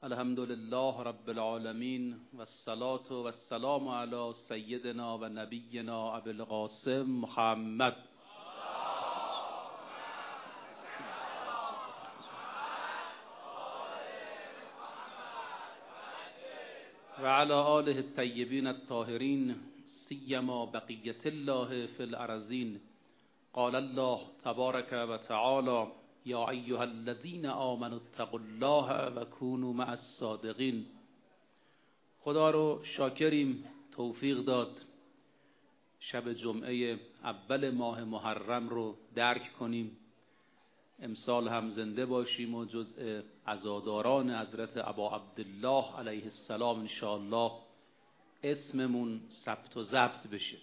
الحمد لله رب العالمين والصلاة والسلام على سيدنا و نبینا ابی القاسم محمد و علی آله الطیبین الطاهرین سیما بقیة الله فی الارضین. قال الله تبارک و تعالی یا ایها الذین آمنوا اتقوا الله و کونوا مع الصادقین. خدا رو شاکریم توفیق داد شب جمعه اول ماه محرم رو درک کنیم، امسال هم زنده باشیم و جزء عزاداران حضرت ابا عبدالله علیه السلام انشاءالله اسممون ثبت و ضبط بشه.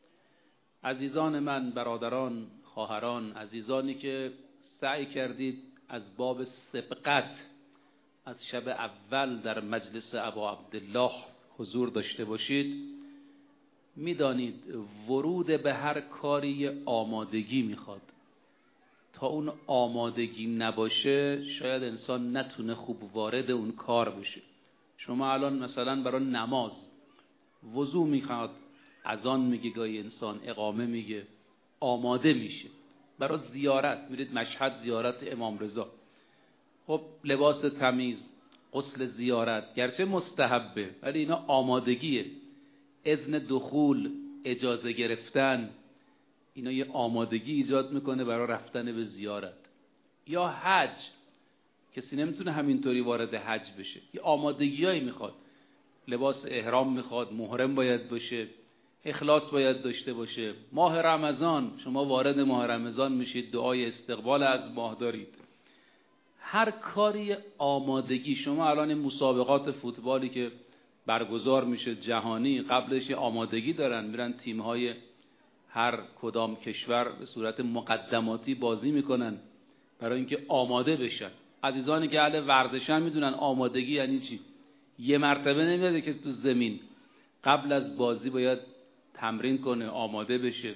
عزیزان من، برادران، خواهران، عزیزانی که سعی کردید از باب سبقت از شب اول در مجلس ابا عبدالله حضور داشته باشید، میدانید ورود به هر کاری آمادگی میخواد. تا اون آمادگی نباشه شاید انسان نتونه خوب وارد اون کار بشه. شما الان مثلا برای نماز وضو میخواد، اذان میگه، گاهی انسان اقامه میگه، آماده میشه. برای زیارت میرید مشهد زیارت امام رضا، خب لباس تمیز، غسل زیارت گرچه مستحبه ولی اینا آمادگیه. اذن دخول، اجازه گرفتن، اینا یه آمادگی ایجاد میکنه برای رفتن به زیارت. یا حج، کسی نمیتونه همینطوری وارد حج بشه، یه آمادگیایی میخواد. لباس احرام میخواد، محرم باید باشه، اخلاص باید داشته باشه. ماه رمضان، شما وارد ماه رمضان میشید، دعای استقبال از ماه دارید. هر کاری آمادگی. شما الان این مسابقات فوتبالی که برگزار میشه جهانی، قبلش آمادگی دارن، میرن تیم‌های هر کدام کشور به صورت مقدماتی بازی میکنن برای اینکه آماده بشن. عزیزانی که اهل ورزشن میدونن آمادگی یعنی چی. یه مرتبه نمیاد که تو زمین، قبل از بازی باید تمرین کنه، آماده بشه.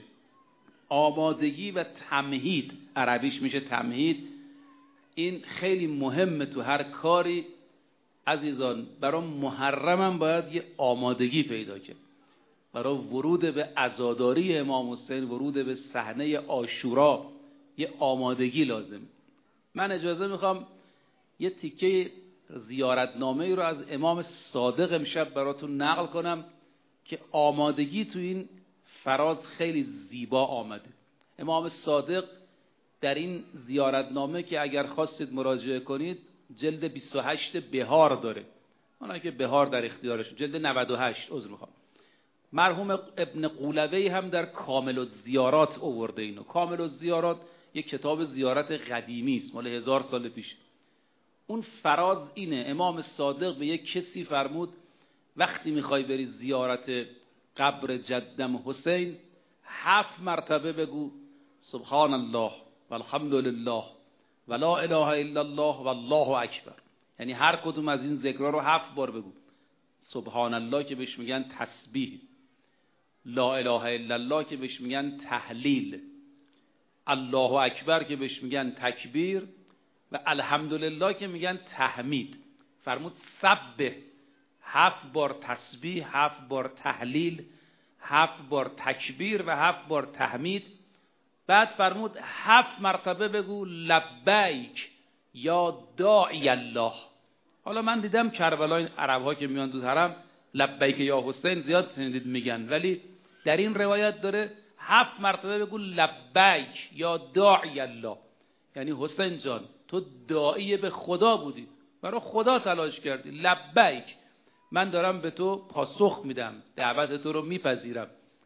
آمادگی و تمهید، عربیش میشه تمهید. این خیلی مهمه تو هر کاری عزیزان. برای محرم هم باید یه آمادگی پیدا کرد. برای ورود به عزاداری امام حسین، ورود به صحنه عاشورا یه آمادگی لازم. من اجازه میخوام یه تیکه زیارتنامه رو از امام صادق امشب براتون نقل کنم که آمادگی تو این فراز خیلی زیبا آمده. امام صادق در این زیارتنامه که اگر خواستید مراجعه کنید، جلد 28 بهار داره، اونا که بهار در اختیارشون، جلد 98 عذر میخوام. مرحوم ابن قولوی هم در کامل الزیارات آورده اینو. کامل الزیارات یک کتاب زیارت قدیمی است، مال 1000 سال پیش. اون فراز اینه، امام صادق به یک کسی فرمود وقتی میخوای بری زیارت قبر جدم حسین 7 مرتبه بگو سبحان الله و الحمد لله و لا اله الا الله و الله اکبر. یعنی هر کدوم از این ذکرها رو 7 بار بگو. سبحان الله که بهش میگن تسبیح، لا اله الا الله که بهش میگن تهلیل، الله اکبر که بهش میگن تکبیر و الحمدلله که میگن تحمید. فرمود سبح، 7 بار تسبیح، 7 بار تهلیل، 7 بار تکبیر و 7 بار تحمید. بعد فرمود 7 مرتبه بگو لبیک یا داعی الله. حالا من دیدم کربلای عرب ها که میان تو حرم لبیک یا حسین زیاد شنیدید میگن، ولی در این روایت داره 7 مرتبه بگو لبیک یا داعی الله. یعنی حسین جان تو داعی به خدا بودی، برای خدا تلاش کردی، لبیک، من دارم به تو پاسخ میدم، دعوت تو رو میپذیرم،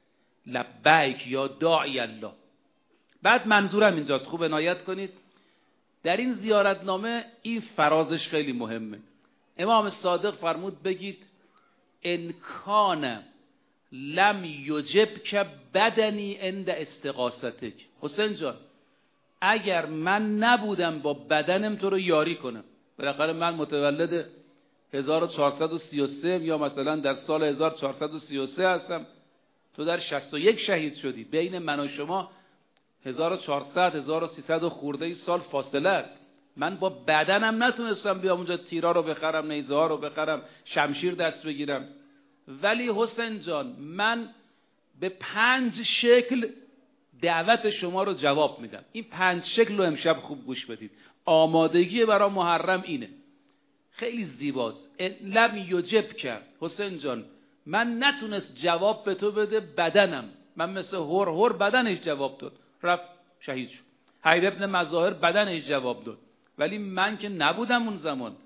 لبیک یا داعی الله. بعد منظورم اینجاست، خوب عنایت کنید، در این زیارتنامه این فرازش خیلی مهمه. امام صادق فرمود بگید انکان لم یجب که بدنی عند استغاثتک. حسین جان اگر من نبودم با بدنم تو رو یاری کنم، بالاخره من متولد 1433 یا مثلا در سال 1433 هستم، تو در 61 شهید شدی، بین من و شما 1400 1300 خورده سال فاصله است. من با بدنم نتونستم بیام اونجا تیرا رو بخرم، نیزه ها رو بخرم، شمشیر دست بگیرم، ولی حسین جان من به 5 شکل دعوت شما رو جواب میدم. این 5 شکل رو امشب خوب گوش بدید. آمادگی برای محرم اینه. خیلی زیباست. لم یجب کرد حسین جان، من نتونست جواب به تو بده بدنم، من مثل هر بدنش جواب داد، رفت شهید شد. حبیب ابن مظاهر بدنش جواب داد، ولی من که نبودم اون زمان.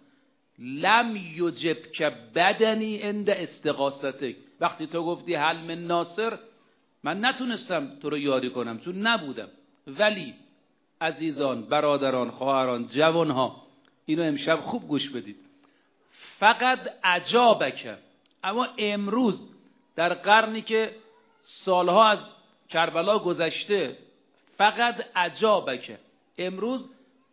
لم یجب که بدنی عند استغاثتک، وقتی تو گفتی هل من ناصر، من نتونستم تو رو یاری کنم چون نبودم. ولی عزیزان، برادران، خواهران، جوانها، اینو امشب خوب گوش بدید. فقط عجابک، اما امروز در قرنی که سالها از کربلا گذشته، فقط عجابک، امروز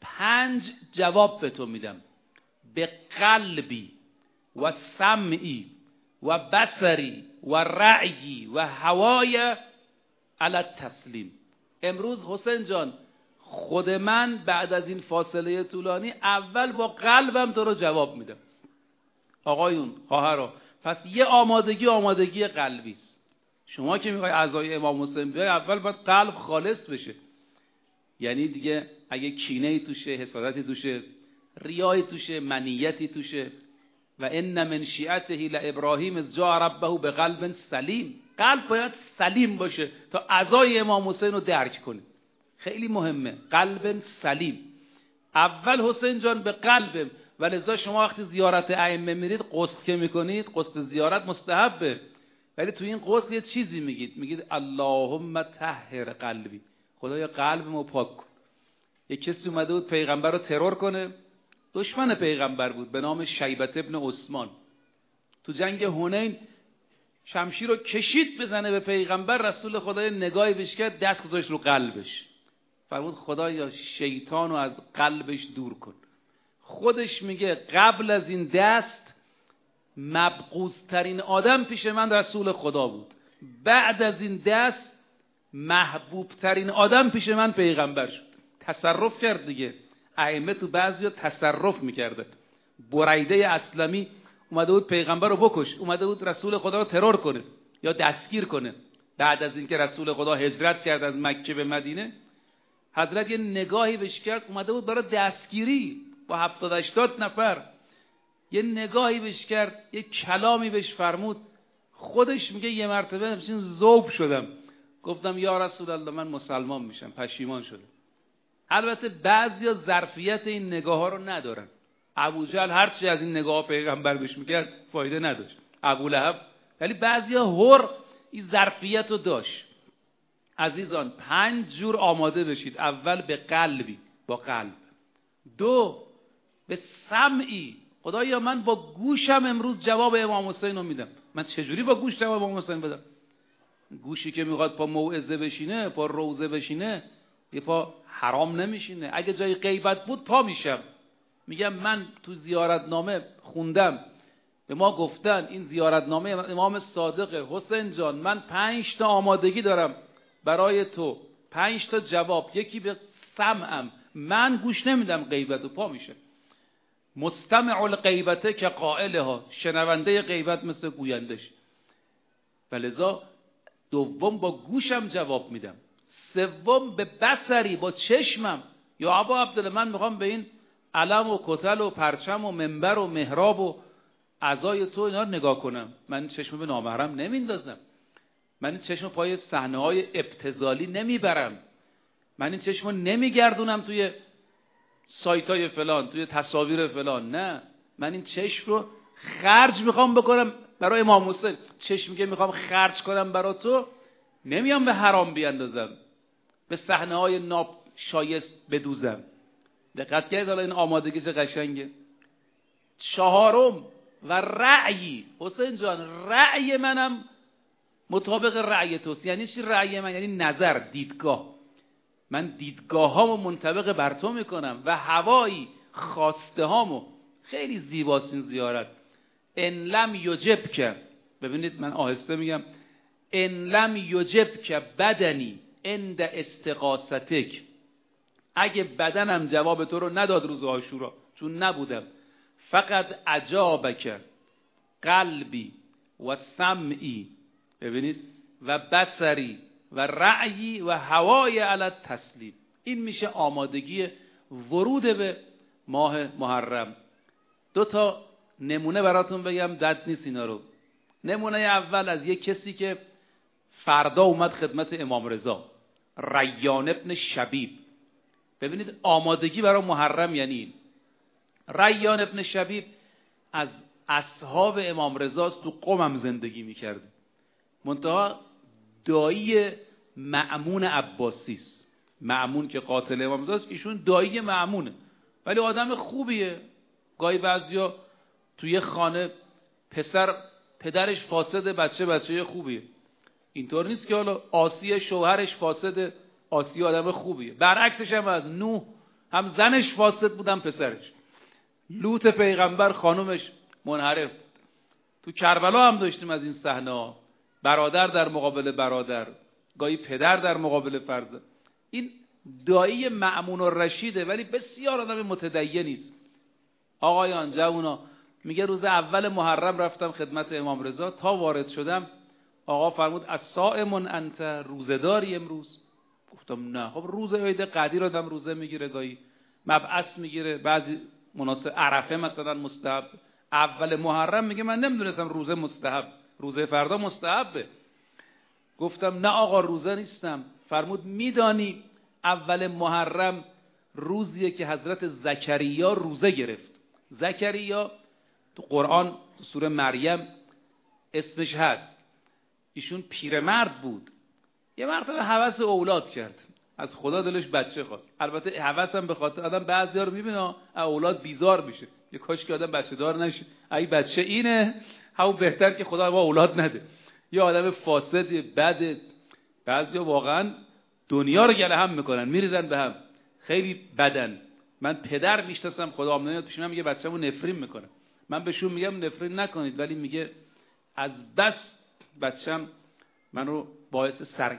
5 جواب به تو میدم. به قلبی و سمعی و بصری و رأیی و هوای علی التسلیم. امروز حسین جان، خود من بعد از این فاصله طولانی اول با قلبم تو رو جواب میدم. آقایون، خواهرها، پس یه آمادگی قلبی است. شما که میخوای اعضای امام حسین بیای، اول باید قلب خالص بشه. یعنی دیگه اگه کینه‌ای توشه، حسادتی توشه، ریایی توشه، منیتی توشه، و ان من شیعته لابراهیم اذ جاء ربه بقلب سلیم، قلب باید سلیم باشه تا اعضای امام حسین رو درک کنه. خیلی مهمه قلب سلیم. اول حسین جان به قلبم. ولذا شما وقتی زیارت ائمه میرید، غسل که میکنید، غسل زیارت مستحبه، ولی تو این غسل یه چیزی میگید اللهم طهر قلبی، خدایا قلبمو پاک کن. یک کسی اومده بود پیغمبر رو ترور کنه، دشمن پیغمبر بود به نام شیبت ابن عثمان. تو جنگ حنین شمشیر رو کشید بزنه به پیغمبر، رسول خدای نگاهی بهش کرد، دست گذاشت رو قلبش، فرمود خدایا شیطان رو از قلبش دور کن. خودش میگه قبل از این دست مبغوض‌ترین آدم پیش من رسول خدا بود، بعد از این دست محبوبترین آدم پیش من پیغمبر شد. تصرف کرد دیگه. ائمه تو بعضیا تصرف میکرده. بریده اسلمی اومده بود پیغمبر رو بکش، اومده بود رسول خدا رو ترور کنه یا دستگیر کنه. بعد از اینکه رسول خدا هجرت کرد از مکه به مدینه، حضرت یه نگاهی بهش کرد، اومده بود برای دستگیری با 70-80 نفر، یه نگاهی بهش کرد، یه کلامی بهش فرمود. خودش میگه یه مرتبه همچین ذوب شدم، گفتم یا رسول الله من مسلمان میشم، پشیمان شدم. البته بعضیا ظرفیت این نگاه ها رو ندارن. ابوجهل هرچی از این نگاه پیغمبر بهش میکرد فایده نداشت، ابولهب، ولی بعضیا این ظرفیت رو داشت. عزیزان 5 جور آماده بشید. اول به قلبی، با قلب. 2 به سمعی، خدایا من با گوشم امروز جواب امام حسین رو میدم. من چجوری با گوش جواب امام حسین بدم؟ گوشی که میخواد پا موعظه بشینه، پا روزه بشینه، یه پا حرام نمیشینه. اگه جای غیبت بود پا میشم، میگم من تو زیارتنامه خوندم، به ما گفتن این زیارتنامه امام صادق، حسین جان من 5 تا آمادگی دارم برای تو، 5 تا جواب. یکی به سمعم، من گوش نمیدم غیبت و پا میشه. مستمع الغیبته که قائلها، شنونده غیبت مثل گویندش. ولذا 2 با گوشم جواب میدم. 3 به بصری، با چشمم. یا ابا عبدالله من میخوام به این علم و کتل و پرچم و منبر و محراب و اعضای تو اینا رو نگاه کنم. من چشم به نامحرم نمیندازم، من این چشم پای صحنه‌های ابتذالی نمیبرم، من این چشم رو نمیگردونم توی سایتای فلان، توی تصاویر فلان. نه، من این چشم رو خرج میخوام بکنم برای امام حسین. چشمی که میخوام خرج کنم برای تو، نمیام به حرام بیاندازم، به صحنه‌های ناشایست بدوزم. دقت کردید حالا این آمادگیش قشنگه. 4 و رأیی. حسین جان رأی منم مطابق رأی توست. یعنی چی رأی من؟ یعنی نظر، دیدگاه. من دیدگاه هامو منطبق بر تو میکنم و هوایی، خواسته هامو. خیلی زیباست این زیارت. ان لم یجب که، ببینید من آهسته میگم، ان لم یجب که بدنی عند استغاثتک، اگه بدنم جواب تو رو نداد روز عاشورا چون نبودم، فقط اجابک قلبی و سمعی، ببینید، و بصری و رأیی و هوای علی تسلیم. این میشه آمادگی ورود به ماه محرم. 2 نمونه براتون بگم، دد نیست اینا رو. نمونه اول از یک کسی که فردا اومد خدمت امام رضا، ریان ابن شبیب. ببینید آمادگی برای محرم یعنی این. ریان ابن شبیب از اصحاب امام رضا است، تو قم زندگی میکرده، منتها دایی مأمون عباسی است. مأمون که قاتل امام رضا است، ایشون دایی مأمونه، ولی آدم خوبیه. گاهی بعضیا توی خانه پدرش فاسده، بچه خوبیه. اینطور نیست که حالا آسیه شوهرش فاسده، آسیه آدم خوبیه. برعکسش هم از نوح، هم زنش فاسد بود هم پسرش. لوط پیغمبر خانومش منحرف. تو کربلا هم داشتیم از این صحنه، برادر در مقابل برادر، گاهی پدر در مقابل فرزند. این دایی مأمون الرشیده، ولی بسیار آدم متدینی است. آقایان جوونا، میگه روز اول محرم رفتم خدمت امام رضا، تا وارد شدم آقا فرمود الصائم انت، روزه‌داری امروز؟ گفتم نه. خب روز عید قدیر آدم روزه میگیره، گاهی مبعث میگیره، بعضی مناسب عرفه مثلا مستحب. اول محرم میگه من نمیدونستم روزه مستحب، روزه فردا مستحبه. گفتم نه آقا روزه نیستم. فرمود میدانی اول محرم روزیه که حضرت زکریا روزه گرفت. زکریا تو قرآن تو سوره مریم اسمش هست. ایشون پیرمرد بود، یه مرتبه هوس اولاد کرد، از خدا دلش بچه خواست. البته هوس هم به خاطر آدم بعضیا رو میبینه اولاد بیزار میشه، یه کاش که آدم بچه دار نشه، ای بچه اینه همون بهتر که خدا ما اولاد نده. یه آدم فاسد بد، بعضیا واقعا دنیا رو گله هم میکنن، میریزن به هم، خیلی بدن. من پدر میشناسم خدا نمیاد پیشم میگه بچه‌مو نفرین میکنه، من بهشون میگم نفرین نکنید، ولی میگه از بس بچه‌م منو باعث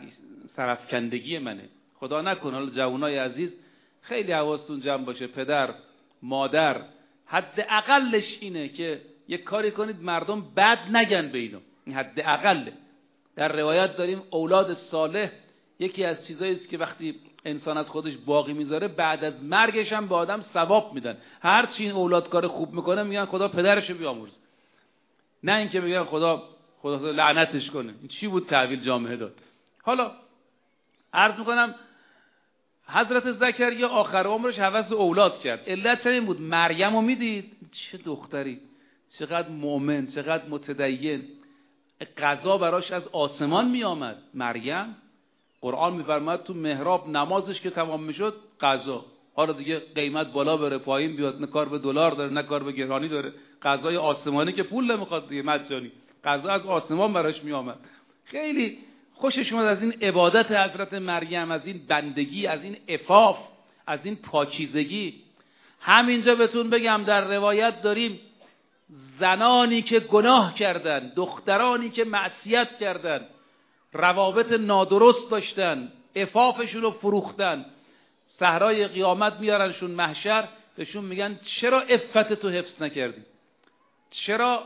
سرافکندگی منه. خدا نکنه. حالا جوانای عزیز خیلی حواستون جمع باشه، پدر مادر حد اقلش اینه که یک کاری کنید مردم بد نگن به اینو، این حد اقله. در روایت داریم اولاد صالح یکی از چیزایی است که وقتی انسان از خودش باقی میذاره بعد از مرگش هم به آدم ثواب میدن. هر چی این اولاد کار خوب میکنه میگن خدا پدرشو بیامرزه، نه اینکه بگن خدا لعنتش کنه. این چی بود تحویل جامعه داد؟ حالا عرض میکنم حضرت زکریا آخر عمرش هوس اولاد کرد. علت این بود مریم رو میدید، چه دختری، چقدر مؤمن، چقدر متدین، قضا براش از آسمان میآمد. مریم قرآن میفرماد تو محراب نمازش که تمام میشد قضا، حالا دیگه قیمت بالا بره پایین بیاد، نه کار به دلار داره نه کار به گرانی داره، قضای آسمانی که پول نمیخواد دیگه، مجانی قضا از آسمان براش میآمد. خیلی خوشش اومد از این عبادت حضرت مریم، از این بندگی، از این عفاف، از این پاکیزگی. همینجا بهتون بگم در روایت داریم زنانی که گناه کردن، دخترانی که معصیت کردن، روابط نادرست داشتن، عفافشون رو فروختن، صحرای قیامت میارنشون محشر، بهشون میگن چرا عفت تو حفظ نکردی؟ چرا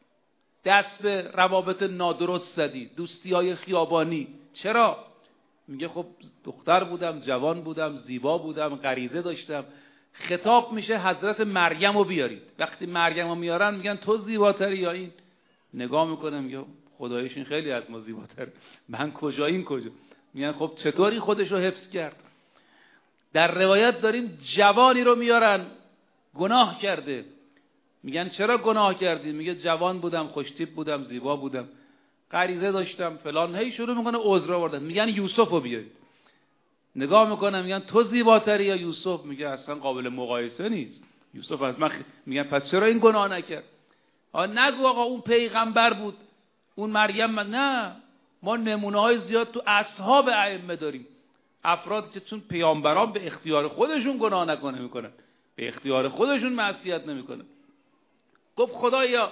دست به روابط نادرست زدی؟ دوستی‌های خیابانی چرا؟ میگه خب دختر بودم، جوان بودم، زیبا بودم، غریزه داشتم. خطاب میشه حضرت مریم رو بیارید. وقتی مریم رو میارن میگن تو زیباتری یا این؟ نگاه میکنه میگه خدایش این خیلی از ما زیباتر، من کجا این کجا؟ میگن خب چطوری خودش رو حفظ کرد؟ در روایت داریم جوانی رو میارن گناه کرده، میگن چرا گناه کردی؟ میگه جوان بودم، خوشتیپ بودم، زیبا بودم، غریزه داشتم فلان. هی شروع میکنه عذر آوردن. میگن یوسف رو بیارید. نگاه میکنن میگن تو زیباتری یا یوسف؟ میگه اصلا قابل مقایسه نیست، یوسف از من میگن پس چرا این گناه نکرد؟ نگو آقا اون پیغمبر بود، اون مریم نه. ما نمونه های زیاد تو اصحاب ائمه داریم، افرادی که چون پیامبران به اختیار خودشون گناه نکنه میکنن، به اختیار خودشون معصیت نمیکنن. گفت خدایا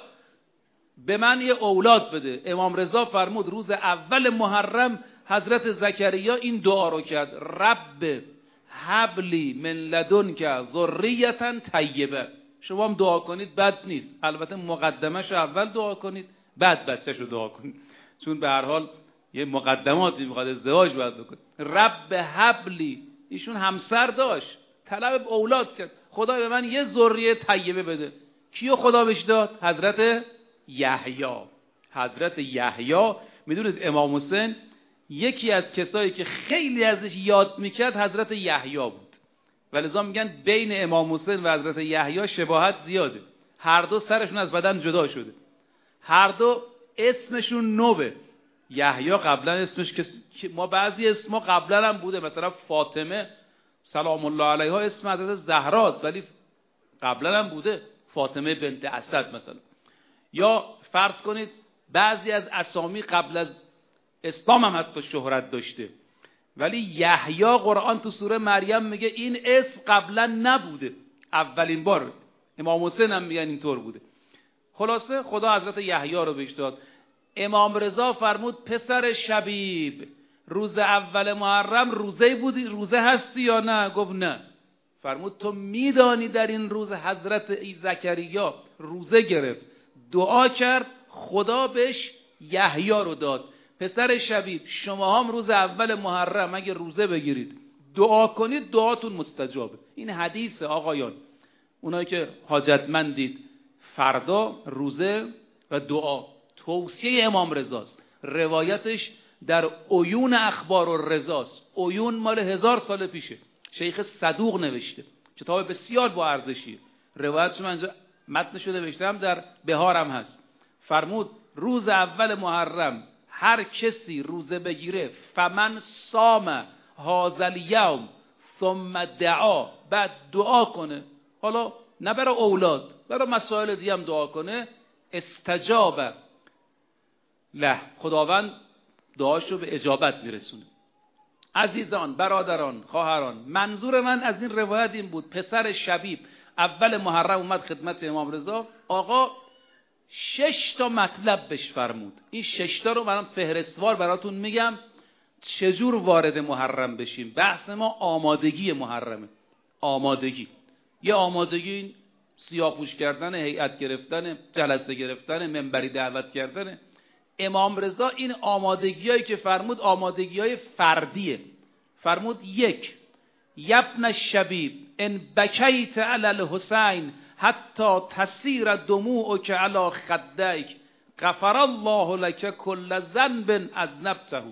به من یه اولاد بده. امام رضا فرمود روز اول محرم حضرت زکریا این دعا رو کرد، رب هبلی من لدنک ذریة طیبه. شما هم دعا کنید بد نیست، البته مقدمش رو اول دعا کنید بعد بچه‌ش رو دعا کنید، چون به هر حال یه مقدماتی میخواد، ازدواج باید بکنید. رب هبلی، ایشون همسر داشت، طلب اولاد کرد، خدا به من یه ذریه طیبه بده. کیو خدا بهش داد؟ حضرت یحیی. حضرت یحیی، میدونید امام حسین یکی از کسایی که خیلی ازش یاد میکرد حضرت یحیی بود، ولذا میگن بین امام حسین و حضرت یحیی شباهت زیاده. هر دو سرشون از بدن جدا شده، هر دو اسمشون نوبه. یحیی قبلا اسمش که ما بعضی اسما قبلا هم بوده، مثلا فاطمه سلام الله علیها اسم حضرت زهراست ولی قبلا هم بوده، فاطمه بنت اسد مثلا. یا فرض کنید بعضی از اسامی قبل از اسلام هم حتی شهرت داشته، ولی یحیی قرآن تو سوره مریم میگه این اسم قبلا نبوده، اولین بار. امام حسین هم میگن اینطور بوده. خلاصه خدا حضرت یحیی رو بهش داد. امام رضا فرمود پسر شبیب، روز اول محرم روزه بودی، روزه هستی یا نه؟ گفت نه. فرمود تو میدانی در این روز حضرت زکریا روزه گرفت، دعا کرد، خدا بهش یحیی رو داد. پسر شبیب، شما هم روز اول محرم اگه روزه بگیرید دعا کنید دعاتون مستجابه. این حدیث آقایان، اونایی که حاجتمندید، فردا روزه و دعا توصیه امام رضاست، روایتش در عیون اخبار الرضاست. عیون مال 1000 سال پیشه، شیخ صدوق نوشته، کتاب بسیار با ارزشیه. روایتش من اینجا متنشو نوشتم، در بهارم هست. فرمود روز اول محرم هر کسی روزه بگیره، فمن صام هذا الیوم ثم دعا، بعد دعا کنه، حالا نه برای اولاد، برای مسائل دیگه هم دعا کنه، استجاب له، خداوند دعاشو به اجابت میرسونه. عزیزان، برادران، خواهران، منظور من از این روایت این بود، پسر شبیب اول محرم اومد خدمت امام رضا، آقا 6 تا مطلب بهش فرمود. این 6 تا رو من فهرستوار براتون میگم چجور وارد محرم بشیم. بحث ما آمادگی محرمه. آمادگی، یه آمادگی سیاه‌پوش کردن، هیئت گرفتن، جلسه گرفتن، منبری دعوت کردن. امام رضا این آمادگیایی که فرمود آمادگیای فردیه. فرمود 1 یبن الشبیب ان بکیت علی الحسین حتی تسیر دموعک علی خدیک غفر الله لک کل ذنب اذنبته.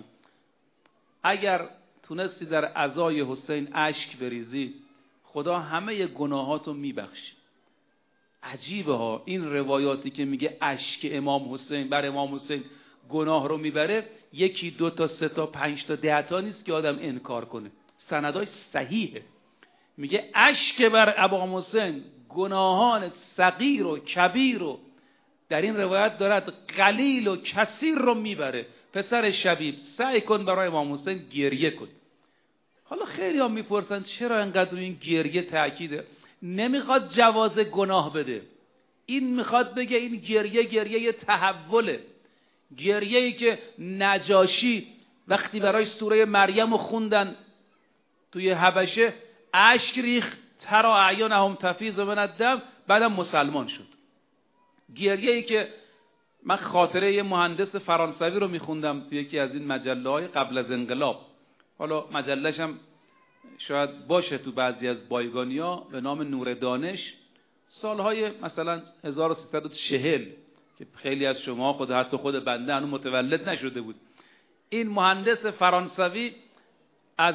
اگر تونستی در عزای حسین اشک بریزی، خدا همه گناهاتو میبخشه. عجیبه ها این روایاتی که میگه اشک امام حسین بر امام حسین گناه رو میبره، 1 2 تا 3 تا 5 تا 10 تا نیست که آدم انکار کنه، سنداش صحیحه. میگه اشک بر امام حسین گناهان صغیر و کبیر رو، در این روایت دارد قلیل و کثیر رو میبره. پسر شبیب سعی کن برای امام حسین گریه کن. حالا خیلی هم میپرسن چرا انقدر روی این گریه تأکیده؟ نمیخواد جواز گناه بده، این میخواد بگه این گریه تحوله. گریه‌ای که نجاشی وقتی برای سوره مریم رو خوندن توی حبشه، اشک ریخت، ترا اعینهم تفیض من الدم، بعدم مسلمان شد. گریه‌ای که من خاطره یه مهندس فرانسوی رو میخوندم توی یکی از این مجله‌های قبل از انقلاب، حالا مجله‌ش هم شاید باشه تو بعضی از بایگانی‌ها، به نام نور دانش، سالهای مثلا 1340 که خیلی از شما حتی خود بنده هنوز متولد نشده بود. این مهندس فرانسوی از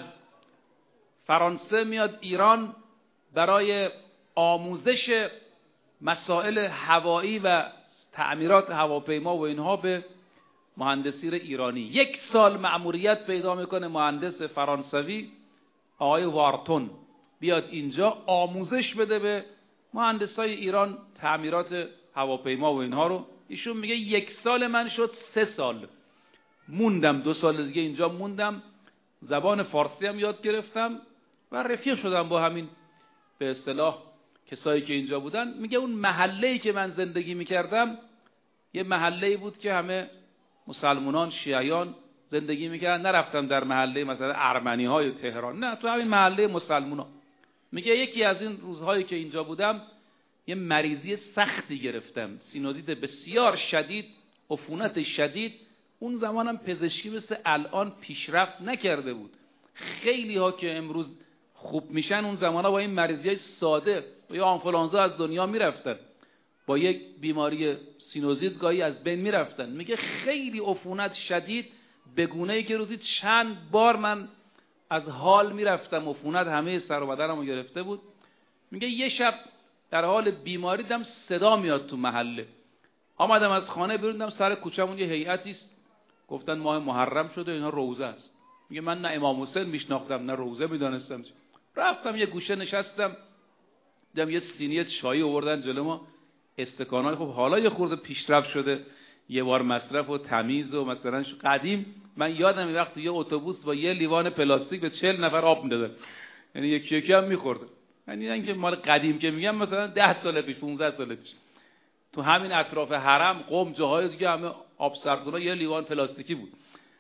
فرانسه میاد ایران برای آموزش مسائل هوایی و تعمیرات هواپیما و اینها به مهندسی ایرانی. 1 سال مأموریت پیدا میکنه مهندس فرانسوی آقای وارتون بیاد اینجا آموزش بده به مهندسای ایران تعمیرات هواپیما و اینها رو. ایشون میگه 1 سال من شد 3 سال موندم، 2 سال دیگه اینجا موندم، زبان فارسی هم یاد گرفتم و رفیق شدم با همین به اصطلاح کسایی که اینجا بودن. میگه اون محله‌ای که من زندگی میکردم یه محله‌ای بود که همه مسلمانان، شیعیان، زندگی میکردن، نرفتم در محله مثلا ارمنی‌های تهران، نه تو همین محله مسلمونا. میگه یکی از این روزهایی که اینجا بودم یه مریضی سختی گرفتم، سینوزیت بسیار شدید، عفونت شدید. اون زمانم پزشکی مثل الان پیشرفت نکرده بود. خیلی ها که امروز خوب میشن اون زمانا با این مریضیای ساده یا آنفولانزا از دنیا میرفتن، با یک بیماری سینوزیت گاهی از بین میرفتن. میگه خیلی عفونت شدید به گونه‌ای که روزی چند بار من از حال میرفتم، عفونت همه سر و بدنمو گرفته بود. میگه یه شب در حال بیماری دیدم صدا میاد تو محله، آمدم از خانه بیرون، دیدم سر کوچه‌مون یه هیئتی است، گفتن ماه محرم شده اینا روزه است. میگه من نه امام حسین میشناختم نه روزه میدونستم. رفتم یه گوشه نشستم، دیدم یه سینی چای آوردن جلو ما، استکانای، خب حالا یه خورده پیشرفت شده، یه بار مصرف و تمیز و مثلا قدیم من یادم وقتی یه اتوبوس با یه لیوان پلاستیک به 40 نفر آب میدادن، یعنی یکی یکی هم میخورد. یعنی اینکه مال قدیم که میگم مثلا 10 سال پیش 15 سال پیش تو همین اطراف حرم قم جاهای دیگه همه آب سردونا یه لیوان پلاستیکی بود.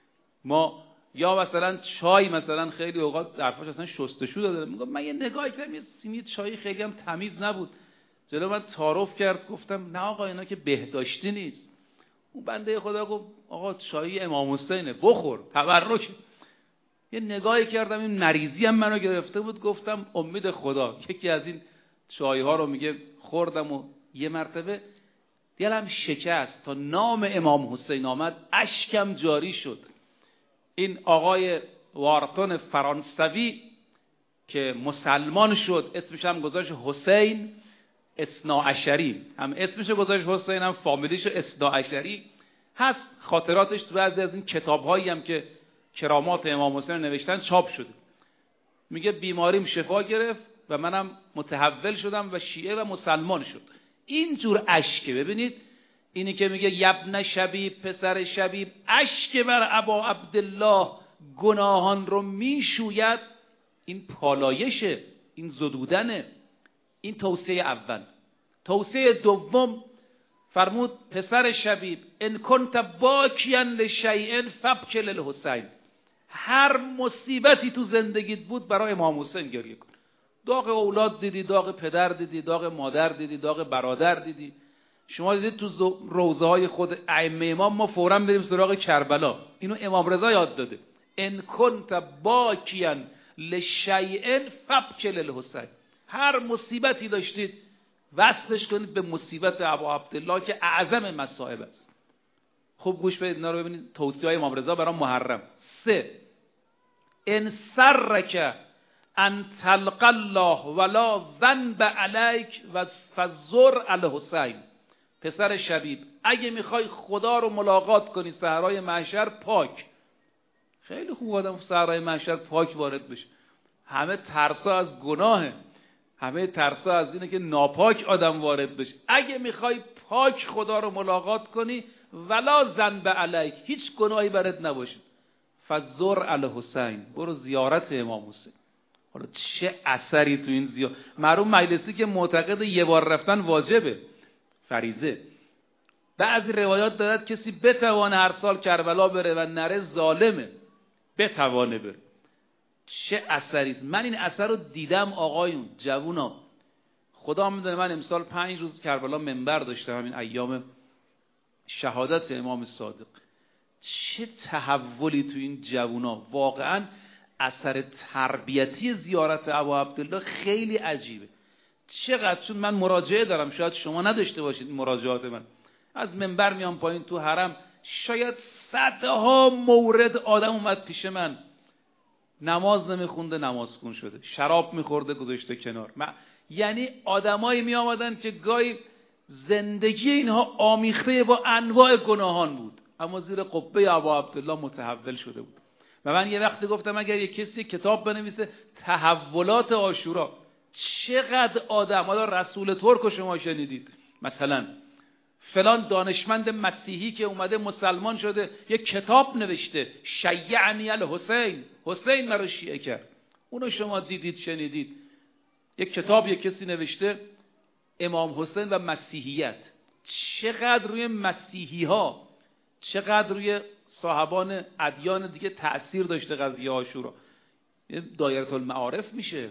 ما یا مثلا چای مثلا خیلی اوقات ظرفاش اصلا شستشو داده. میگم من یه نگاهی کردم یه سینی چای خیلی هم تمیز نبود، جلو من تعارف کرد، گفتم نه آقا اینا که بهداشتی نیست. اون بنده خدا گفت آقا چای امام حسینه بخور تبرک. یه نگاهی کردم این مریضی هم منو گرفته بود، گفتم امید خدا. یکی از این چای ها رو میگه خوردم و یه مرتبه دلم شکست تا نام امام حسین آمد اشکم جاری شد. این آقای وارتون فرانسوی که مسلمان شد اسمش هم گذاشت حسین اثناعشری، هم اسمش گذاشت حسین هم فامیلیش اثناعشری هست. خاطراتش تو بعضی از این کتاب‌هایی هم که کرامات امام حسین نوشتن چاپ شده. میگه بیماریم شفا گرفت و منم متحول شدم و شیعه و مسلمان شد. اینجور اشکه. ببینید اینی که میگه یبن شبیب، پسر شبیب، اشک بر ابا عبدالله گناهان رو میشوید، این پالایشه، این زدودنه. این توصیه اول. توصیه دوم فرمود پسر شبیب ان کنت باکیا لشیء فابکی للحسین، هر مصیبتی تو زندگیت بود برای امام حسین گریه کن. داغ اولاد دیدی، داغ پدر دیدی، داغ مادر دیدی، داغ برادر دیدی. شما دیدید تو روزه های خود ائمه امام ما فوراً بریم سراغ کربلا. اینو امام رضا یاد داده. ان کنت باکیا لشیء فابکی للحسین، هر مصیبتی داشتید وصلش کنید به مصیبت ابا عبدالله که اعظم مصائب است. خوب گوش بدید اینا رو ببینید. توصیه امام رضا برای محرم. 3 ان سرک ان تلقى الله ولا ذنب عليك و فزر الحسین. پسر شبیب اگه میخوای خدا رو ملاقات کنی صحرای محشر پاک، خیلی خوب آدم صحرای محشر پاک وارد بشه. همه ترسا از گناهه، همه ترسا از اینه که ناپاک آدم وارد بشه. اگه میخوای پاک خدا رو ملاقات کنی ولا ذنب علیک، هیچ گناهی برات نباشه، فزر الحسین، برو زیارت امام حسین. حالا چه اثری تو این زیارت؟ مرحوم مجلسی که معتقد یه بار رفتن واجبه، فریضه. بعضی روایات دارد کسی بتوانه هر سال کربلا بره و نره ظالمه، بتوانه بره. چه اثری است. من این اثر رو دیدم آقایون، جوونا. خدا میدونه من امسال 5 روز کربلا منبر داشتم، همین ایام شهادت امام صادق. چه تحولی تو این جوونا. واقعا اثر تربیتی زیارت ابا عبدالله خیلی عجیبه. چقدر، چون من مراجعه دارم، شاید شما نداشته باشید مراجعات من. از منبر میام پایین تو حرم، شاید صدها مورد آدم اومد پیش من نماز نمیخونده نمازخون شده، شراب میخورده گذاشته کنار. یعنی آدمایی می آمدن که گاهی زندگی اینها آمیخته با انواع گناهان بود، اما زیر قبه ابا عبدالله متحول شده بود. و من یه وقتی گفتم اگر یک کسی کتاب بنویسه تحولات عاشورا، چقدر آدم، حالا رسول ترک رو شما شنیدید، مثلا فلان دانشمند مسیحی که اومده مسلمان شده یک کتاب نوشته شیعنی الحسین، حسین مرا شیعه کرد. اونو شما دیدید شنیدید. یک کتاب یک کسی نوشته امام حسین و مسیحیت. چقدر روی مسیحی ها، چقدر روی صاحبان ادیان دیگه تأثیر داشته قضیه عاشورا، دایره المعارف میشه.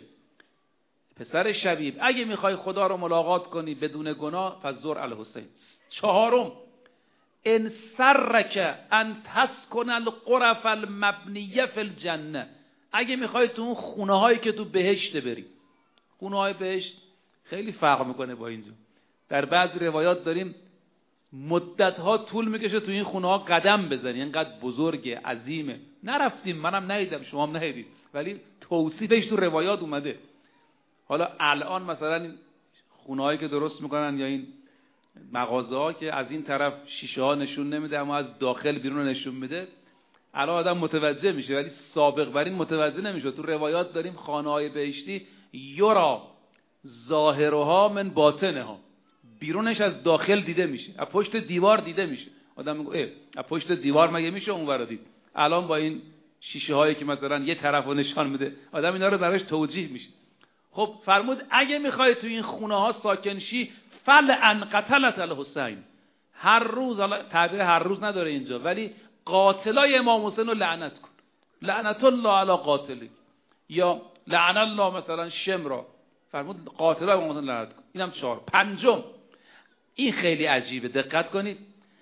پسر شبیب اگه میخوای خدا رو ملاقات کنی بدون گناه فزور الحسین. چهارم ان سرک ان تسکن الغرف المبنیه فی الجنه، اگه میخوای تو اون خونه هایی که تو بهشت بری. خونه های بهشت خیلی فرق میکنه با اینجا. در بعضی روایات داریم مدت ها طول میکشه تو این خونه ها قدم بزنی، اینقدر بزرگه، عظیمه. نرفتیم، منم ندیدم، شما هم ندیدید، ولی توصیفش تو روایات اومده. حالا الان مثلا این خونه هایی که درست میکنن یا این مغازه ها که از این طرف شیشه ها نشون نمیده اما از داخل بیرون نشون میده، الان آدم متوجه میشه، ولی سابق بر این متوجه نمیشه. تو روایات داریم خانه های بهشتی یرا ظاهرها من باطنها، بیرونش از داخل دیده میشه، از پشت دیوار دیده میشه. آدم میگه از پشت دیوار مگه میشه اونور دید؟ الان با این شیشه هایی که مثلا یه طرفو نشان میده، آدم اینا رو براش توجیه میشه. خب فرمود اگه میخوای تو این خونه ها ساکن شی فلعن قتلت الحسین، هر روز، حالا تعبیر هر روز نداره اینجا، ولی قاتلای امام حسین رو لعنت کن، لعنت الله علی قاتلی، یا لعن الله مثلا شمرا، فرمود قاتلای امام حسین لعنت کن. اینم 4. پنجم، این خیلی عجیبه، دقت کنید.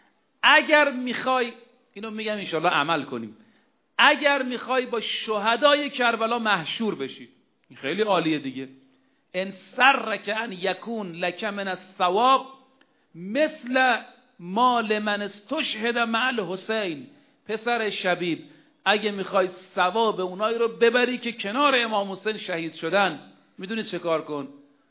اگر میخوای، اینو میگم انشالله عمل کنیم، اگر میخوای با شهدای کربلا محشور بشی، این خیلی عالیه دیگه. ان سرک ان یکون لک من الثواب مثل مال من استشهد مع الحسین. پسر شبیب اگه میخوای ثواب اونایی رو ببری که کنار امام حسین شهید شدن، میدونید چه کار کن؟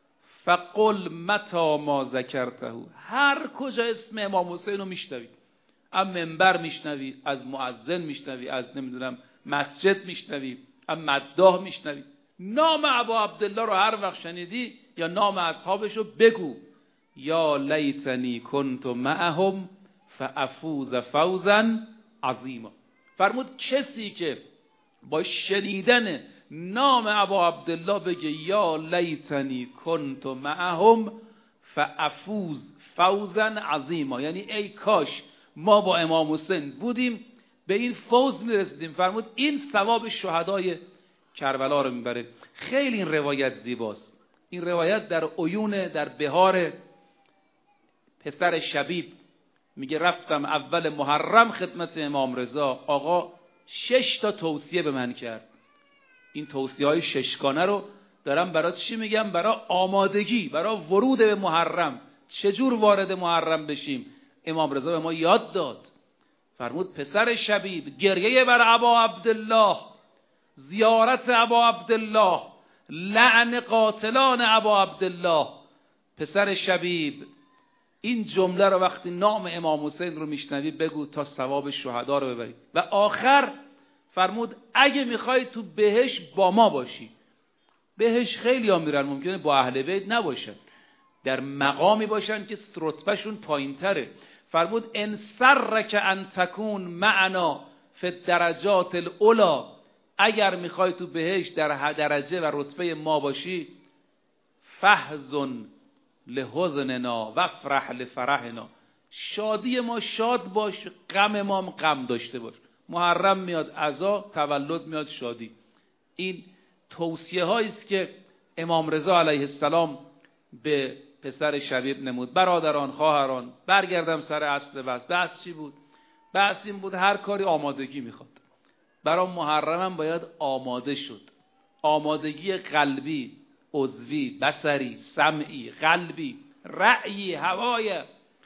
فقل متی ما ذکرته، هر کجا اسم امام حسین رو میشنوی، از منبر میشنوی، از مؤذن میشنوی، از نمیدونم مسجد میشنوی، از مداح میشنوی، نام ابا عبدالله رو هر وقت شنیدی یا نام اصحابش رو بگو، یا لیتنی کنت معهم فافوز فوزا عظیما. فرمود کسی که با شنیدن نام ابا عبدالله بگه یا لیتنی کنت معهم فافوز فوزا عظیما، یعنی ای کاش ما با امام حسین بودیم به این فوز میرسیدیم. فرمود این ثواب شهدای کربلا رو میبره. خیلی این روایت زیباست. این روایت در عیون، در بهار پسر شبیب میگه رفتم اول محرم خدمت امام رضا، آقا 6 تا توصیه به من کرد. این توصیه های 6گانه رو دارم برات چی میگم؟ برای آمادگی، برای ورود به محرم، چجور وارد محرم بشیم. امام رضا به ما یاد داد. فرمود پسر شبیب گریه بر ابا عبدالله، زیارت ابا عبدالله، لعن قاتلان ابا عبدالله. پسر شبیب این جمله رو وقتی نام امام حسین رو میشنوی بگو تا ثواب شهدا رو ببری. و آخر فرمود اگه میخوای تو بهش با ما باشی. بهش خیلی ها میرن، ممکنه با اهل بیت نباشن، در مقامی باشن که رتبهشون پایین تره. فرمود ان سرک ان تکون معنا فی الدرجات الاولی، اگر میخوای تو بهش در درجه و رتبه ما باشی، فحزن لحزننا وافرح لفرحنا، شادی ما شاد باش، غم ما غم داشته باش. محرم میاد عزا، تولد میاد شادی. این توصیه هایی است که امام رضا علیه السلام به پسر شبیب نمود. برادران، خواهران، برگردم سر اصل بحث. بحث چی بود؟ بحث این بود هر کاری آمادگی میخواد. برای محرم هم باید آماده شد. آمادگی قلبی، عضوی، بصری، سمعی، قلبی، رأیی، هوای.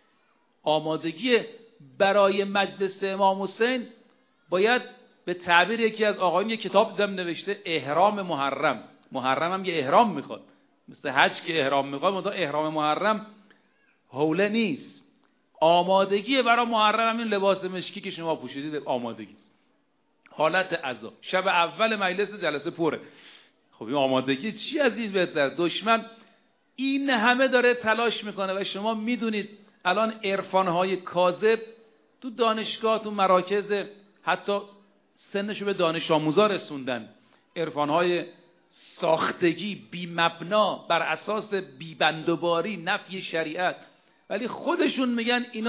آمادگی برای مجلس امام حسین باید به تعبیر یکی از آقایون یک کتاب دیدم نوشته احرام محرم. محرم هم یه احرام میخواد، مثل حج که احرام میخواد، منتها احرام محرم حوله نیست. آمادگی برای محرم هم این لباس مشکی که شما پوشیدید آمادگی است. حالت عزا، شب اول مجلس جلسه پره. خب این آمادگی چی از این بهتر؟ دشمن این همه داره تلاش میکنه و شما میدونید الان عرفانهای کاذب تو دانشگاه، تو مراکز، حتی سنشو به دانش آموزا رسوندن. عرفانهای ساختگی، بی مبنا، بر اساس بی بندوباری، نفی شریعت، ولی خودشون میگن اینا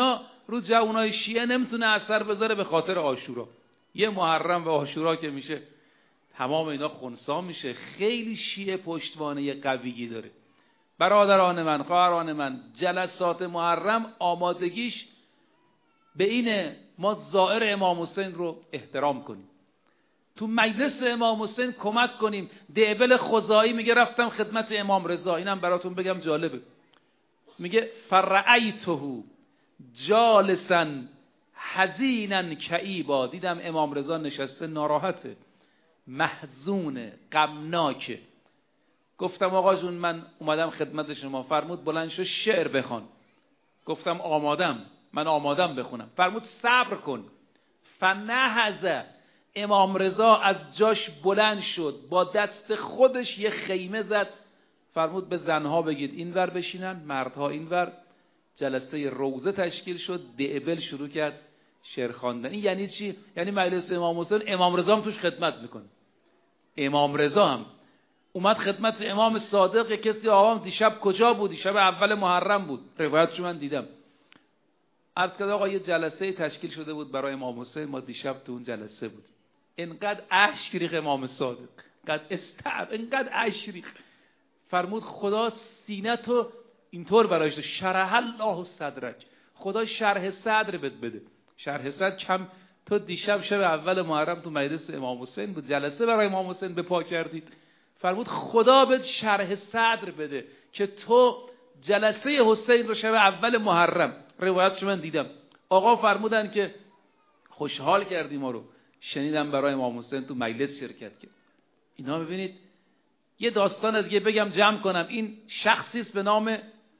رو جوانای شیعه نمیتونه اثر بذاره به خاطر عاشورا. یه محرم و عاشورا که میشه تمام اینا خنثی میشه. خیلی شیعه پشتوانه قویی داره. برادران من، خواهران من، جلسات محرم آمادگیش به اینه ما زائر امام حسین رو احترام کنیم، تو مجلس امام حسین کمک کنیم. دعبل خزاعی میگه رفتم خدمت امام رضا، اینم براتون بگم جالبه، میگه فرعیته جالسا حزینا کئیبا، دیدم امام رضا نشسته ناراحته، محزونه، غمناکه. گفتم آقا جون من اومدم خدمت شما. فرمود بلند شو شعر بخوان. گفتم آمادم، من آمادم بخونم. فرمود صبر کن. فنهض، امام رضا از جاش بلند شد، با دست خودش یه خیمه زد. فرمود به زنها بگید اینور بشینن، مردها اینور. جلسه روزه تشکیل شد، دعبل شروع کرد شعر خواندن. این یعنی چی؟ یعنی مجلس امام حسین امام رضا هم توش خدمت میکنه. امام رضا هم اومد خدمت امام صادق. کسی آقام دیشب کجا بود؟ دیشب اول محرم بود، روایتشو من دیدم. عرض کرد آقا یه جلسه تشکیل شده بود برای امام حسین، ما دیشب تو اون جلسه بود. اینقدر اشک ریخت امام صادق، اینقدر اشک ریخت. فرمود خدا سینه‌تو اینطور برایش داد، شرح الله صدرک، خدا شرح صدر بده. شرح صدر کم، تو دیشب شب اول محرم تو مجلس امام حسین بود، جلسه برای امام حسین به پا کردید. فرمود خدا بهت شرح صدر بده که تو جلسه حسین رو شب اول محرم، روایتش من دیدم. آقا فرمودن که خوشحال کردی ما رو، شنیدم برای امام حسین تو مجلس شرکت کرد. اینا ببینید یه داستان دیگه بگم جمع کنم. این شخصی است به نام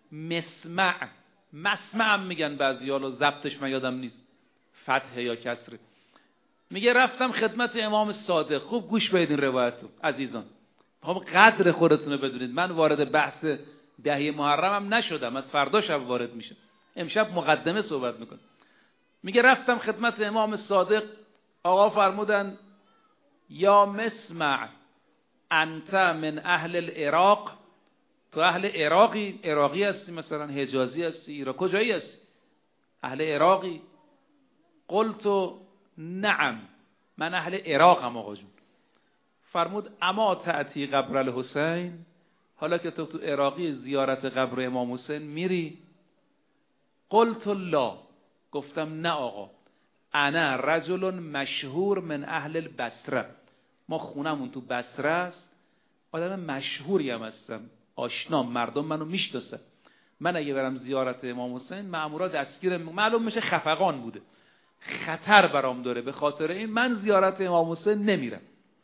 مسمع هم میگن بعضیا، رو ضبطش من یادم نیست فتح یا کسره. میگه رفتم خدمت امام صادق. خوب گوش بدید این روایتو عزیزان، میخوام قدر خودتون رو بدونید. من وارد بحث دهی محرمم نشدم، از فردا شب وارد میشم، امشب مقدمه صحبت میکنم. میگه رفتم خدمت امام صادق. آقا فرمودن یا مسمع انت من اهل العراق، تو اهل عراقی هستی، مثلا حجازی هستی، ایران کجایی هستی؟ اهل عراقی؟ قلت نعم من اهل عراقم آقا جون. فرمود اما تأتی قبر الحسین، حالا که تو عراقی زیارت قبر امام حسین میری؟ قلت لا، گفتم نه آقا، انا رجل مشهور من اهل البصره، ما خونمون تو بصره است، آدم مشهوری هم هستم، آشنا، مردم منو میشناسن. من اگه برم زیارت امام حسین مامورا دستگیر معلوم میشه خفقان بوده، خطر برام داره، به خاطر این من زیارت امام حسین نمیرم.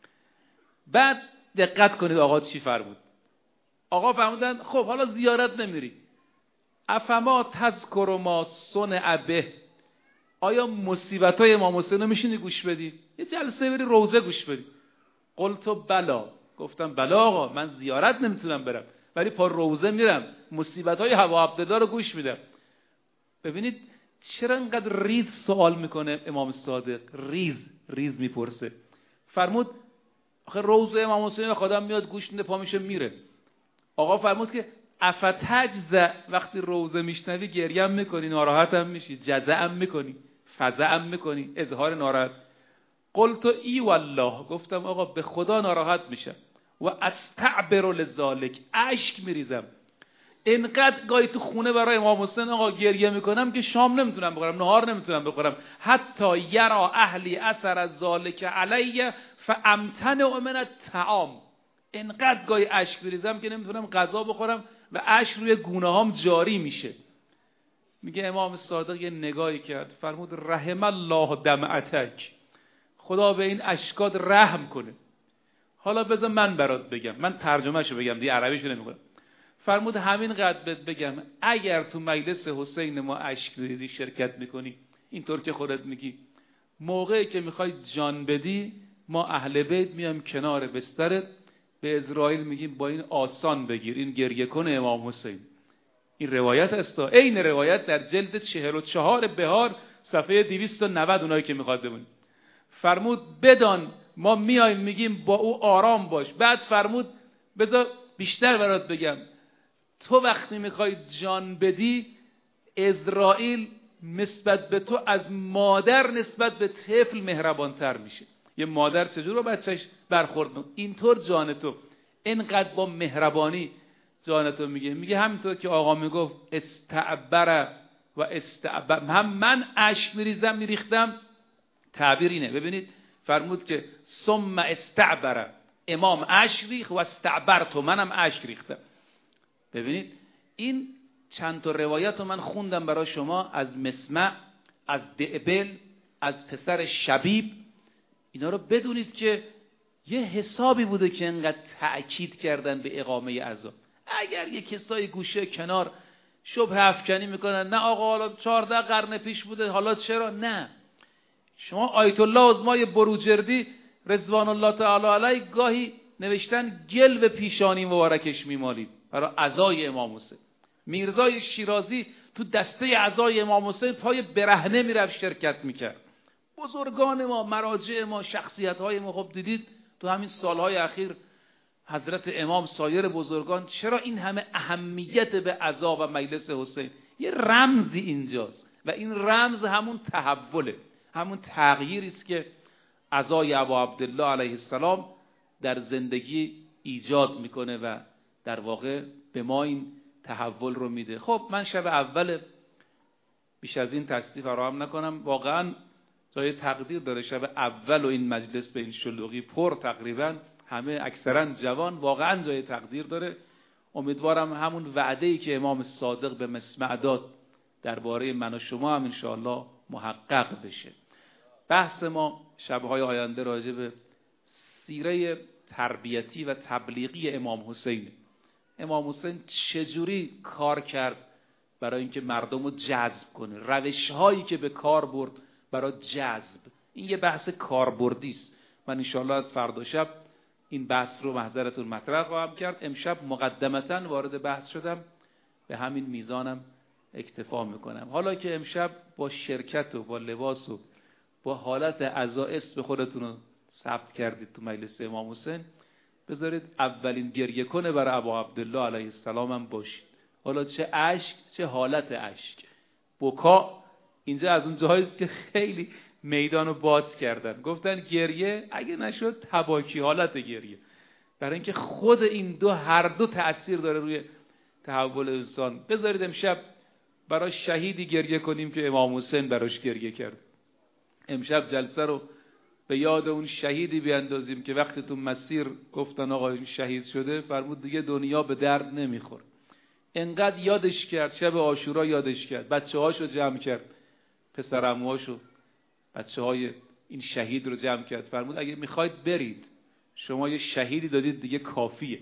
بعد دقت کنید آقا چی فرمود. آقا فرمودن خب حالا زیارت نمیری، افما تذکر ما صنع به، آیا مصیبت‌های امام حسین رو میشینی گوش بدی؟ یه جلسه بری روزه گوش بدی. قلت بلا، گفتم بلا آقا، من زیارت نمیتونم برم ولی پا روزه میرم، مصیبت‌های هوا عبدالله رو گوش میدم. ببینید چرا اینقدر ریز سوال میکنه امام صادق، ریز میپرسه. فرمود آخه روزه امام حسین خودم میاد گوش میده پا میشه میره. آقا فرمود که افتجزع، وقتی روزه میشنوی گریه هم میکنی، ناراحت هم میشی، جزع هم میکنی، فزع هم میکنی، اظهار ناراحت. قلت ای والله، گفتم آقا به خدا ناراحت میشم، و استعبر لذالک، اشک میریزم. اینقدر گاهی تو خونه برای امام حسین آقا گریه میکنم که شام نمیتونم بخورم، نهار نمیتونم بخورم، حتی یرا اهلی اثر از ذالک علی فامتنع من الطعام. اینقدر گاهی اشک میریزم که نمیتونم غذا بخورم و اشک روی گونه‌هام جاری میشه. میگه امام صادق یه نگاهی کرد، فرمود رحم الله دمعتک، خدا به این اشکات رحم کنه. حالا بذار من برات بگم، من ترجمهشو بگم دیگه عربیشو نمیگم. فرمود همین قد بگم، اگر تو مجلس حسین ما اشک ریزی شرکت میکنی، اینطور که خودت میگی، موقعی که میخوای جان بدی ما اهل بیت میام کنار بسترت، به اسرائیل میگیم با این آسان بگیر، این گریه کن امام حسین. این روایت است، این روایت در جلد 44 بهار صفحه 290 اونایی که میخواد ببینید. فرمود بدان ما میایم میگیم با او آرام باش. بعد فرمود بذار بیشتر برات بگم، تو وقتی میخوای جان بدی اسرائیل نسبت به تو از مادر نسبت به طفل مهربانتر میشه. یه مادر چجور با بچهش برخورد میکنه، اینطور جان تو اینقدر با مهربانی جان تو میگه همینطور که آقا میگفت استعبر و استعبر، هم من اشک میریختم، تعبیر اینه. ببینید فرمود که ثم استعبر، امام اشک ریخت و استعبرت، منم اشک ریختم. ببینید این چند تا روایت رو من خوندم برای شما از مسمع، از دعبل، از پسر شبیب. اینا رو بدونید که یه حسابی بوده که انقدر تأکید کردن به اقامه عزا. اگر یه کسای گوشه کنار شبه افکنی میکنن، نه آقا حالا 14 قرن پیش بوده حالا چرا، نه. شما آیت الله عظمای بروجردی رضوان الله تعالی علیه گاهی نوشتن گل به پیشانی مبارکش میمالید برای عزای امام حسین. میرزای شیرازی تو دسته عزای امام حسین پای برهنه میرفت شرکت میکرد. بزرگان ما، مراجع ما، شخصیت های ما، خب دیدید تو همین سالهای اخیر حضرت امام، سایر بزرگان، چرا این همه اهمیت به عزا و مجلس حسین؟ یه رمزی اینجاست و این رمز همون تحوله، همون تغییری است که عزای ابا عبدالله علیه السلام در زندگی ایجاد میکنه و در واقع به ما این تحول رو میده. خب من شب اول بیش از این تصدیق فراهم نکنم، واقعا جای تقدیر داره. شب اول و این مجلس به این شلوغی پر، تقریبا همه اکثرا جوان، واقعا جای تقدیر داره. امیدوارم همون وعده‌ای که امام صادق به مسمع داد درباره من و شما هم انشاءالله محقق بشه. بحث ما شب‌های آینده راجع به سیره تربیتی و تبلیغی امام حسین. امام حسین چجوری کار کرد برای اینکه مردم رو جذب کنه، روش‌هایی که به کار برد برای جذب. این یه بحث کاربردی است. من انشاءالله از فردا شب این بحث رو محضرتون مطرح خواهم کرد. امشب مقدمتاً وارد بحث شدم، به همین میزانم اکتفا میکنم. حالا که امشب با شرکت و با لباس و با حالت عزا اسم خودتون رو ثبت کردید تو مجلس امام حسین، بذارید اولین گریه کنه برای ابا عبدالله علیه السلام هم باشید. حالا چه اشک، چه حالت اشک، بکا. اینجا از اون جاهایی است که خیلی میدانو باز کردن، گفتن گریه اگه نشد تباکی، حالت گریه، برای اینکه خود این دو، هر دو تأثیر داره روی تحول انسان. بذارید امشب برای شهیدی گریه کنیم که امام حسین براش گریه کرد. امشب جلسه رو به یاد اون شهیدی بیاندازیم که وقتی تو مسیر گفتن آقا این شهید شده، فرمود دیگه دنیا به درد نمیخوره. انقدر یادش کرد، شب عاشورا یادش کرد، بچه‌هاشو جمع کرد، پسرعموهاشو، بچه‌های این شهید رو جمع کرد. فرمود اگه میخواید برید، شما یه شهیدی دادید دیگه کافیه.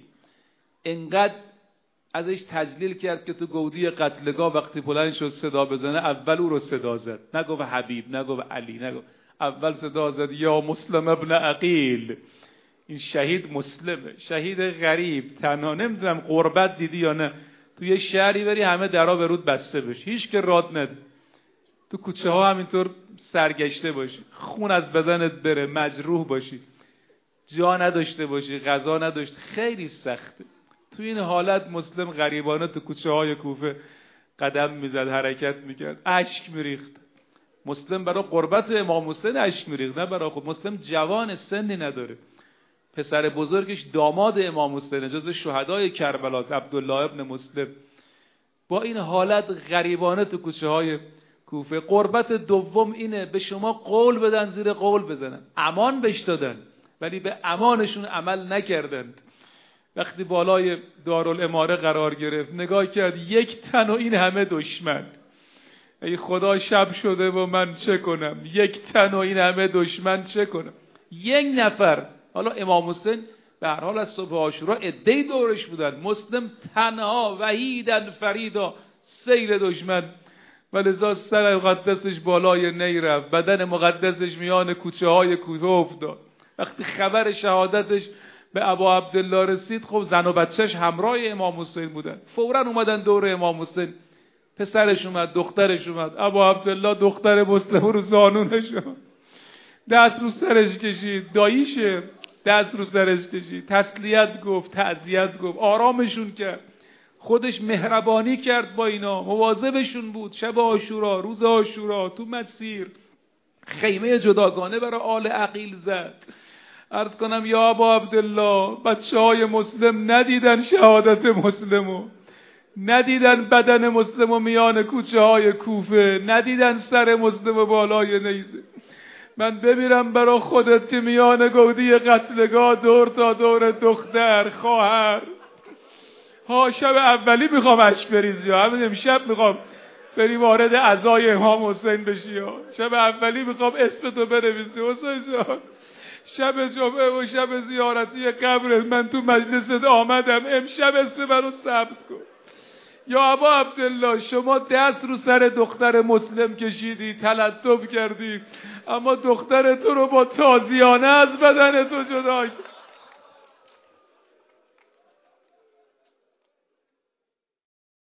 انقدر ازش تجلیل کرد که تو گودی قتلگاه وقتی بلند شد صدا بزنه، اول او رو صدا زد، نگفت حبیب، نگفت علی، نگفت، اول صدا زد یا مسلم ابن عقیل. این شهید مسلمه، شهید غریب، تنها. نمیدونم غربت دیدی یا نه، تو یه شهری بری همه درا به رود بسته بشه، هیچ که راد نده، تو کوچه ها همینطور سرگشته باشی، خون از بدنت بره، مجروح باشی، جا نداشته باشی، غذا نداشت، خیلی سخته. تو این حالت مسلم غریبانه تو کوچه های کوفه قدم میزد، حرکت میکرد، اشک میریخت. مسلم برای قربت امام حسین اشک میریخت، نه برای خود. مسلم جوان، سنی نداره، پسر بزرگش داماد امام حسین، جزو شهدای کربلاست، عبدالله ابن مسلم. با این حالت غریبانه تو کوچه های کوفه. قربت دوم اینه به شما قول بدن، زیر قول بزنن. امان بهش دادن ولی به امانشون عمل نکردند. وقتی بالای دارالاماره قرار گرفت، نگاه کرد یک تن و این همه دشمن. ای خدا شب شده و من چه کنم؟ یک تن و این همه دشمن چه کنم؟ یک نفر. حالا امام حسین به هر حال از صبح عاشورا عده‌ای دورش بودن، مسلم تنها، وحیدن فریدا، سیل دشمن. ولذا سر مقدسش بالای نی رفت، بدن مقدسش میان کوچه های کوفه افتاد. وقتی خبر شهادتش به ابا عبدالله رسید، خب زن و بچهش همراه امام حسین بودن، فوراً اومدن دور امام حسین. پسرش اومد، دخترش اومد، ابا عبدالله دختر مسلم رو زانونش اومد، دست رو سرش کشید، داییشه، دست رو سرش کشید، تسلیت گفت، تعزیت گفت، آرامشون کرد. خودش مهربانی کرد با اینا، مواظبشون بود. شب عاشورا، روز عاشورا تو مسیر خیمه جداگانه برای آل عقیل زد. عرض کنم یا ابا عبدالله، بچه‌های مسلم ندیدن شهادت مسلمو، ندیدن بدن مسلمو میان کوچه های کوفه، ندیدن سر مسلمو بالای نیزه. من بمیرم برا خودت که میان گودی قتلگاه دور تا دور دختر خواهر ها. شب اولی میخوام اشک بریزی ها، همین امشب میخوام بری وارد عزای امام حسین بشی ها. شب اولی میخوام اسمتو بنویسی حسین جان. شب جمعه و شب زیارتی قبرت من تو مجلست آمدم، امشب اسم منو ثبت کن. یا ابا عبدالله، شما دست رو سر دختر مسلم کشیدی، تلطف کردی، اما دختر تو رو با تازیانه از بدن تو جدا کرد.